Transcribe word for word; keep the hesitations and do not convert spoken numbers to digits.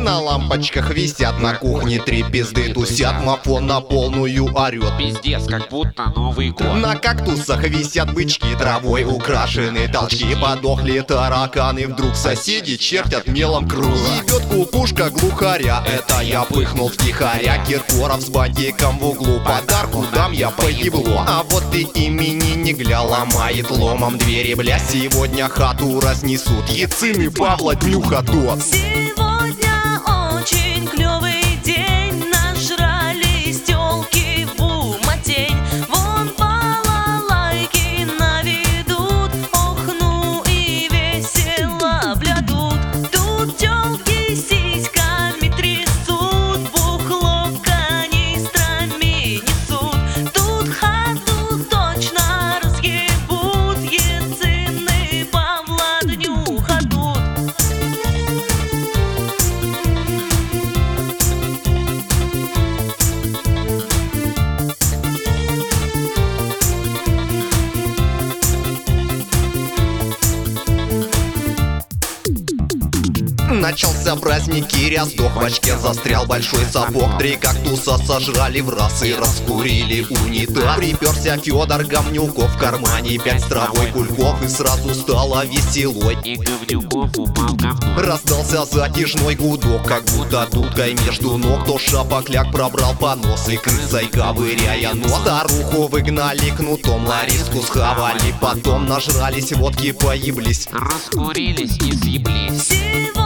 на лампочках висят, на кухне три пизды тусят, мафон на полную орёт. Пиздец, как будто Новый год. На кактусах висят бычки, травой украшены толчки. Подохли тараканы, вдруг соседи чертят мелом круг. Ебет кукушка глухаря, это я пыхнул втихаря. Киркоров с бантиком в углу, подарку дам я по ебло. А вот ты именинник, гля, ломает ломом двери, бля. Сегодня хату разнесут, яцины Павла днюха тот. Сегодня очень клёвый день, нажрались тёлки в бумотень. Вон балалайки наведут, ох, ну и весело блядут. Тут тёлки сиськами трясут, бухло канистрами несут. Тут хату точно разъебут, яцины Павла днюха тут. Начался праздник, Киря сдох, в очке застрял большой сапог. Три кактуса сожрали в раз и раскурили унитаз. Приперся Федор Говнюков, в кармане пять с травой кульков, и сразу стало веселой. И Говнюков упал в говно. Раздался затяжной гудок, как будто дудкой между ног. То шапокляк пробрал понос и крысой ковыряя нос. Старуху выгнали кнутом, Лариску схавали, потом нажрались водки, поеблись. Раскурились и съеблись.